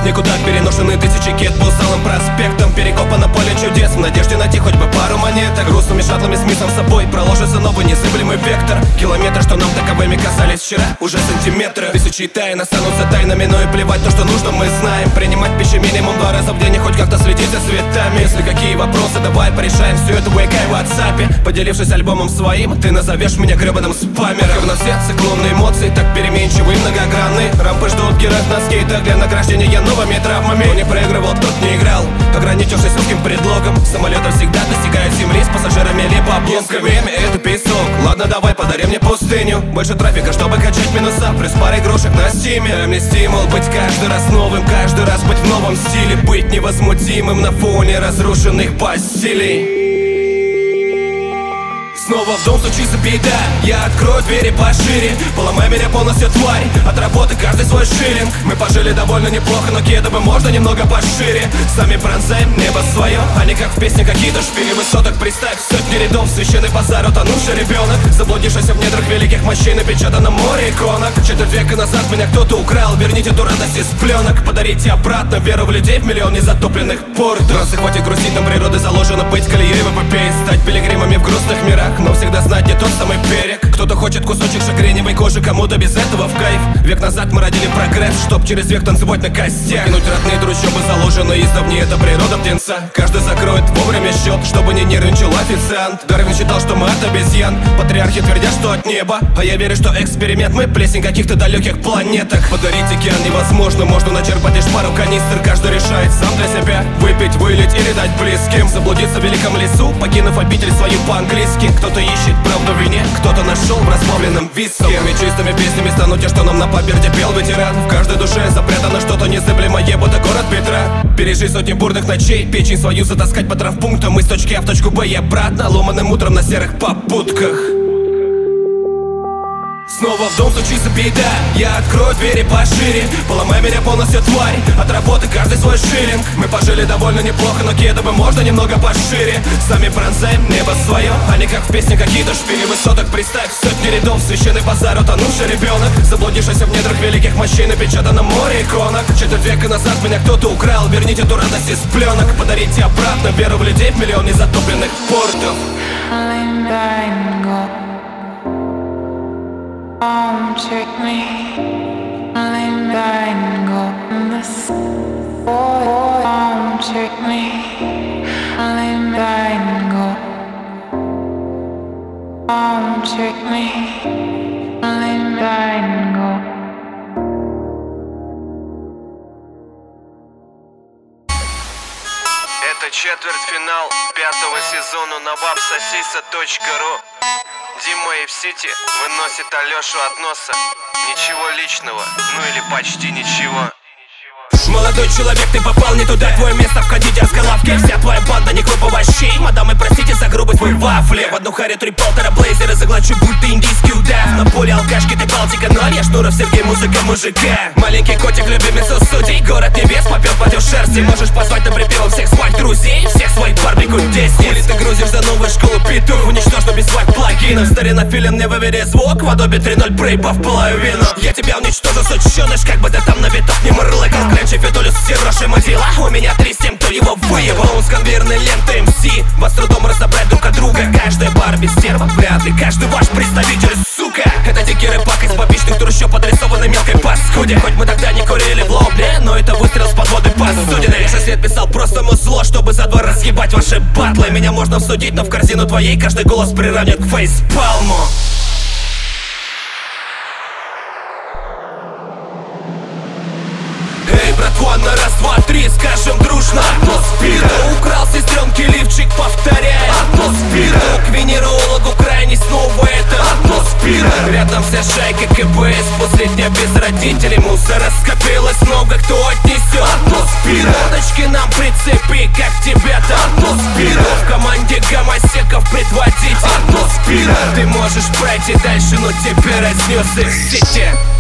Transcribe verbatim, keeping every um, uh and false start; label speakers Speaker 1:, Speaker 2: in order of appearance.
Speaker 1: никуда переношены тысячи кет по усталым проспектам. Перекопано поле чудес в надежде найти хоть бы пару монеток. Грустными шаттлами с миссом с собой проложится новый незыблемый вектор. Километры, что нам таковыми казались вчера, уже сантиметры. Тысячи тайн останутся тайнами, но и плевать, то, что нужно, мы знаем. Принимать пищу минимум два раза в день и хоть как-то следить за цветами. Если какие вопросы, давай порешаем все это в ВК и WhatsApp. Поделившись альбомом своим, ты назовешь меня гребаным спамером. На все циклонные эмоции, так переменчивые и многогранные. Рампы ждут герой на скейтах для награждения новыми травмами. Кто не проигрывал, тот не играл, ограничившись узким предлогом. Самолеты всегда достигают земли с пассажирами либо обломками. Время — это песок, ладно, давай подарим мне пустыню. Больше трафика, чтобы качать минуса, плюс пара игрушек на стиме. Дай мне стимул быть каждый раз новым, каждый раз быть в новом стиле. Быть невозмутимым на фоне разрушенных постелей. Снова в дом стучится беда, я открою двери пошире. Поломай меня полностью, тварь, от работы каждый свой шиллинг. Мы пожили довольно неплохо, но кеды бы можно немного пошире. Сами пронзаем небо свое, а не как в песне какие-то шпили высоток. Представь, сотни рядов, священный базар, утонувший ребенок, заблудившийся в недрах великих мощей, напечатано море иконок. Четверть века назад меня кто-то украл, верните ту радость из пленок. Подарите обратно веру в людей в миллион незатопленных портов. Трассы хватит грустить, нам природы заложено быть колеей в эпопее, стать пилигримами в грустных мирах, но всегда знать не тот самый берег. Кто-то хочет кусочек шагреневой кожи, кому-то без этого в кайф. Век назад мы родили прогресс, чтоб через век танцевать на костях. Кинуть родные трущобы заложено издавна, это природа птенца. Каждый закроет вовремя счет, чтобы не нервничал официант. Дарвин считал, что мы от обезьян, патриархи твердят, что от неба, а я верю, что эксперимент, мы плесень каких-то далеких планетах. Подарить океан невозможно, можно начерпать лишь пару канистр. Каждый решает сам для себя, выпить, вылить или дать близким. Заблудиться в великом лесу, покинув обитель свою по-английски. Кто-то ищет правду в вине, кто-то нашел в расплавленном виске. Теми чистыми песнями станут те, что нам на паперте пел ветеран. В каждой душе запрятано что-то незыблемое, будто город Петра. Пережить сотни бурных ночей, печень свою затаскать по травмпунктам из точки А в точку Б и обратно, ломаным утром на серых попутках. Снова в дом стучится беда, я открою двери пошире. Поломай меня полностью, тварь, от работы каждый свой шиллинг. Мы пожили довольно неплохо, но кеды бы можно немного пошире. Сами пронзаем небо свое, а не как в песне какие-то шпили высоток. Представь, сотни рядов, священный базар, утонувший ребенок, заблудившийся в недрах великих мощей, напечатано море иконок. Четверть века назад меня кто-то украл, верните ту радость из пленок. Подарите обратно веру в людей в миллион незатопленных портов.
Speaker 2: Won't take me, lean back and go in the sun. Won't take me, lean back and go. Won't take me, lean back and go.
Speaker 3: Это четвертьфинал пятого сезона на вапсосиса точка ру. Дима и в Сити выносит Алешу от носа. Ничего личного, ну или почти ничего.
Speaker 1: Молодой человек, ты попал не туда, твое место в кондитерской лавке. Вся твоя банда не клуб овощей. Мадамы, простите за грубость, вы вафли. В одну харю три полтора блейзера заглочу, будь ты индийский удав. На поле алкашки, ты Балтика ноль, я Шнуров Сергей, музыка мужика. Маленький котик, любимец судей, город небес, попел против шерсти. Можешь позвать на припевом всех своих друзей, всех своих барбекю десять. Хули ты грузишь за новую школу петух, уничтожно без своих плагинов. Старина филин, не вывери звук, в адобе три ноль брейпов, пылаю вино. Я тебя уничтожу, сученыш, как бы ты там на виток не мурлыкал. Федулис, Сироши, Мазила. У меня три семь, кто его выебал. Он с конвейерной лентой эм си. Вас трудом разобрать друг от друга. Каждая Барби стерва, вряд ли каждый ваш представитель, сука. Это дикий рэпак из бабичных трущоб, подрисованный мелкой паскуде. Хоть мы тогда не курили в лобне, но это выстрел с подводы посудины. Реша свет писал просто музло, чтобы за два разъебать ваши батлы. Меня можно всудить, но в корзину твоей каждый голос приравнят к фейспалму. Братва, на раз, два, три, скажем дружно. Атмосфера. Украл сестренки лифчик, повторяй. Атмосфера. К венерологу крайне снова это атмосфера. Рядом вся шайка КПС, после дня без родителей. Мусора скопилось, много кто отнесет. Атмосфера. Водочки нам прицепи, как тебя-то. Атмосфера. В команде гомосеков предводитель. Атмосфера. Ты можешь пройти дальше, но тебе разнес их в сети.